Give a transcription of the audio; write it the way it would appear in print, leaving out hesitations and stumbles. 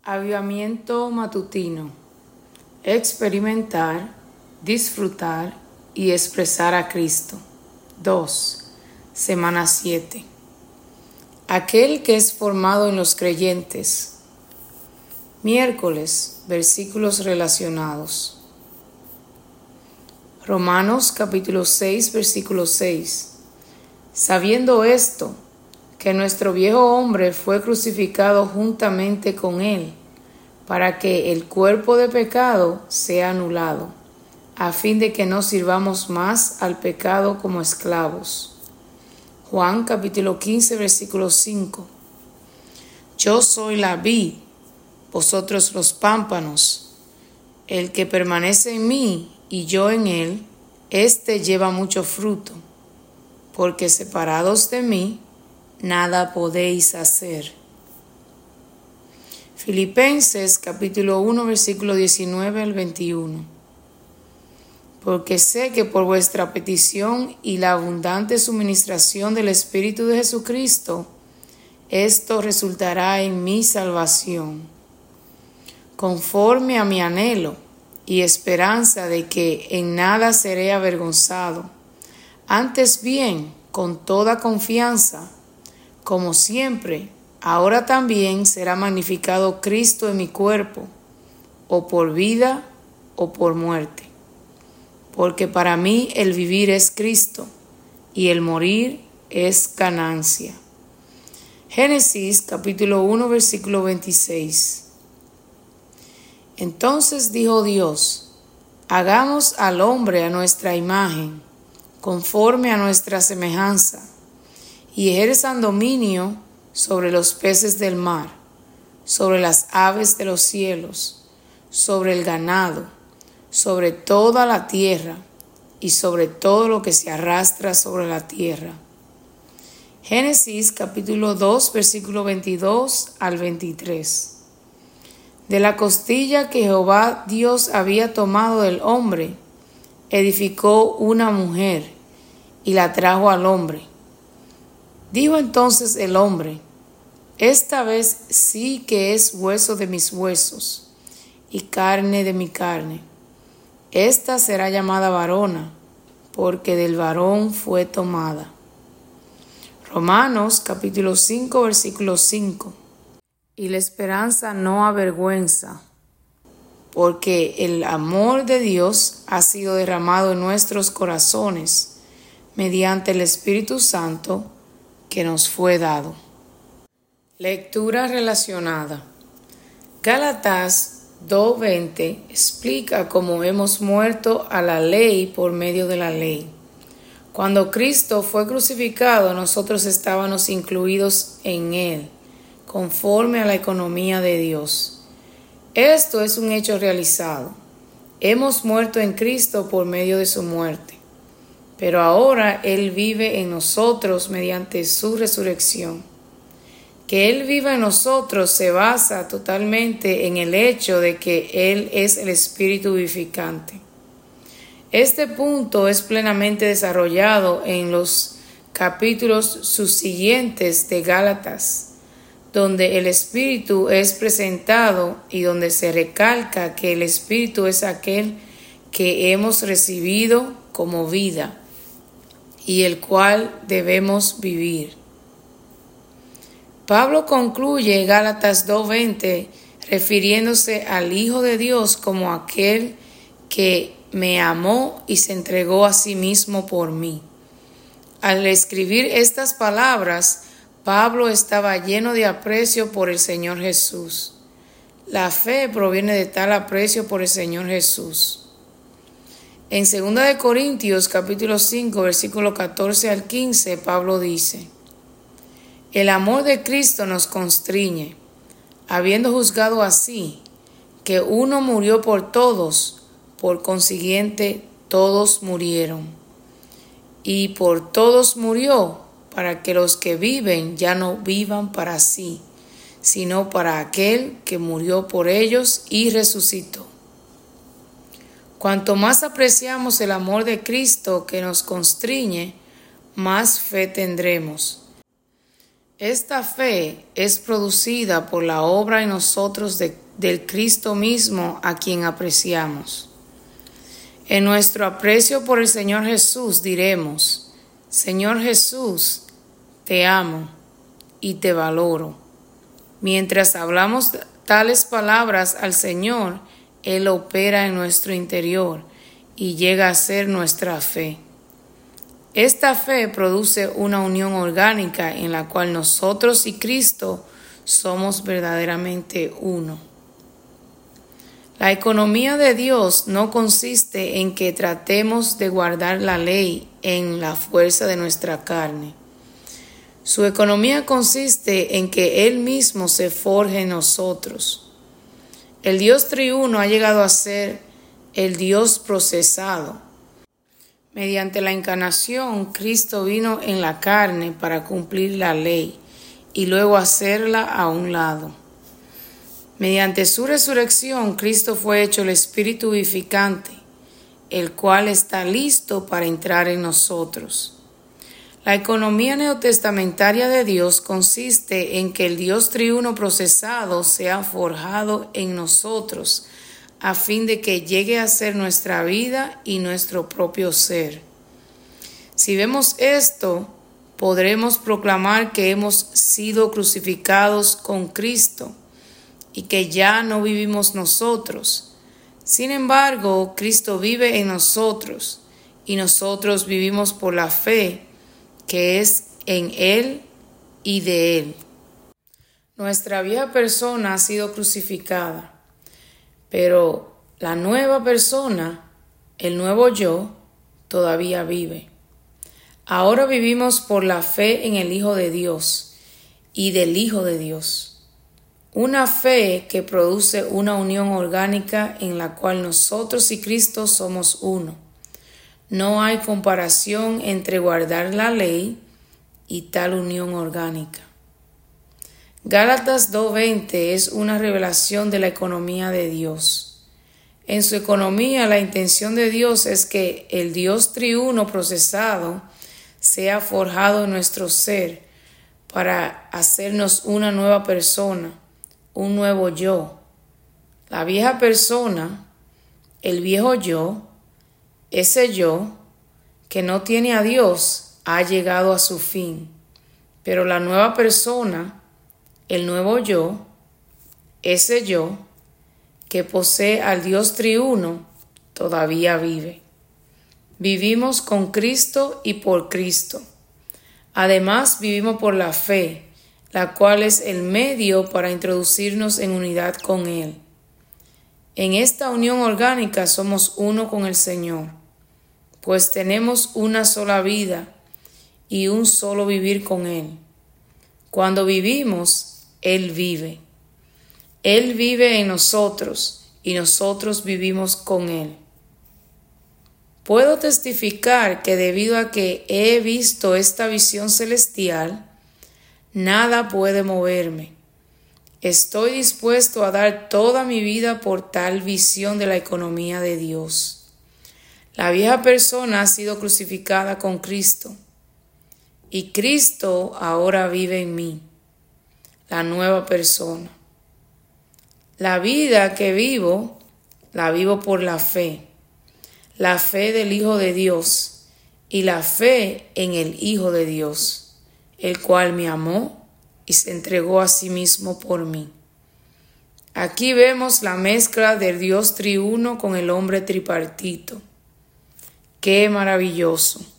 Avivamiento matutino. Experimentar, disfrutar y expresar a Cristo. 2. Semana 7. Aquel que es formado en los creyentes. Miércoles, versículos relacionados. Romanos capítulo 6, versículo 6. Sabiendo esto, que nuestro viejo hombre fue crucificado juntamente con él, para que el cuerpo de pecado sea anulado, a fin de que no sirvamos más al pecado como esclavos. Juan capítulo 15, versículo 5. Yo soy la vid, vosotros los pámpanos. El que permanece en mí y yo en él, éste lleva mucho fruto, porque separados de mí, nada podéis hacer. Filipenses capítulo 1 versículo 19 al 21. Porque sé que por vuestra petición y la abundante suministración del Espíritu de Jesucristo, esto resultará en mi salvación, conforme a mi anhelo y esperanza de que en nada seré avergonzado, antes bien, con toda confianza, como siempre, ahora también será magnificado Cristo en mi cuerpo, o por vida o por muerte. Porque para mí el vivir es Cristo, y el morir es ganancia. Génesis capítulo 1 versículo 26. Entonces dijo Dios: hagamos al hombre a nuestra imagen, conforme a nuestra semejanza, y ejerzan dominio sobre los peces del mar, sobre las aves de los cielos, sobre el ganado, sobre toda la tierra y sobre todo lo que se arrastra sobre la tierra. Génesis capítulo 2 versículo 22 al 23. De la costilla que Jehová Dios había tomado del hombre, edificó una mujer y la trajo al hombre. Dijo entonces el hombre: esta vez sí que es hueso de mis huesos y carne de mi carne. Esta será llamada varona, porque del varón fue tomada. Romanos capítulo 5 versículo 5. Y la esperanza no avergüenza, porque el amor de Dios ha sido derramado en nuestros corazones mediante el Espíritu Santo que nos fue dado. Lectura relacionada. Gálatas 2:20 explica cómo hemos muerto a la ley por medio de la ley. Cuando Cristo fue crucificado, nosotros estábamos incluidos en él, conforme a la economía de Dios. Esto es un hecho realizado. Hemos muerto en Cristo por medio de su muerte, pero ahora Él vive en nosotros mediante su resurrección. Que Él viva en nosotros se basa totalmente en el hecho de que Él es el Espíritu vivificante. Este punto es plenamente desarrollado en los capítulos subsiguientes de Gálatas, donde el Espíritu es presentado y donde se recalca que el Espíritu es aquel que hemos recibido como vida y el cual debemos vivir. Pablo concluye Gálatas 2:20 refiriéndose al Hijo de Dios como aquel que me amó y se entregó a sí mismo por mí. Al escribir estas palabras, Pablo estaba lleno de aprecio por el Señor Jesús. La fe proviene de tal aprecio por el Señor Jesús. En 2 Corintios capítulo 5 versículo 14 al 15, Pablo dice: el amor de Cristo nos constriñe, habiendo juzgado así, que uno murió por todos, por consiguiente todos murieron. Y por todos murió, para que los que viven ya no vivan para sí, sino para aquel que murió por ellos y resucitó. Cuanto más apreciamos el amor de Cristo que nos constriñe, más fe tendremos. Esta fe es producida por la obra en nosotros del Cristo mismo, a quien apreciamos. En nuestro aprecio por el Señor Jesús diremos: Señor Jesús, te amo y te valoro. Mientras hablamos tales palabras al Señor, Él opera en nuestro interior y llega a ser nuestra fe. Esta fe produce una unión orgánica en la cual nosotros y Cristo somos verdaderamente uno. La economía de Dios no consiste en que tratemos de guardar la ley en la fuerza de nuestra carne. Su economía consiste en que Él mismo se forje en nosotros. El Dios triuno ha llegado a ser el Dios procesado. Mediante la encarnación, Cristo vino en la carne para cumplir la ley y luego hacerla a un lado. Mediante su resurrección, Cristo fue hecho el Espíritu vivificante, el cual está listo para entrar en nosotros. La economía neotestamentaria de Dios consiste en que el Dios triuno procesado sea forjado en nosotros, a fin de que llegue a ser nuestra vida y nuestro propio ser. Si vemos esto, podremos proclamar que hemos sido crucificados con Cristo y que ya no vivimos nosotros. Sin embargo, Cristo vive en nosotros y nosotros vivimos por la fe que es en Él y de Él. Nuestra vieja persona ha sido crucificada, pero la nueva persona, el nuevo yo, todavía vive. Ahora vivimos por la fe en el Hijo de Dios y del Hijo de Dios. Una fe que produce una unión orgánica en la cual nosotros y Cristo somos uno. No hay comparación entre guardar la ley y tal unión orgánica. Gálatas 2:20 es una revelación de la economía de Dios. En su economía, la intención de Dios es que el Dios triuno procesado sea forjado en nuestro ser para hacernos una nueva persona, un nuevo yo. La vieja persona, el viejo yo, ese yo que no tiene a Dios ha llegado a su fin, pero la nueva persona, el nuevo yo, ese yo que posee al Dios triuno, todavía vive. Vivimos con Cristo y por Cristo. Además, vivimos por la fe, la cual es el medio para introducirnos en unidad con Él. En esta unión orgánica somos uno con el Señor, pues tenemos una sola vida y un solo vivir con Él. Cuando vivimos, Él vive. Él vive en nosotros y nosotros vivimos con Él. Puedo testificar que debido a que he visto esta visión celestial, nada puede moverme. Estoy dispuesto a dar toda mi vida por tal visión de la economía de Dios. La vieja persona ha sido crucificada con Cristo y Cristo ahora vive en mí, la nueva persona. La vida que vivo, la vivo por la fe del Hijo de Dios y la fe en el Hijo de Dios, el cual me amó y se entregó a sí mismo por mí. Aquí vemos la mezcla del Dios triuno con el hombre tripartito. ¡Qué maravilloso!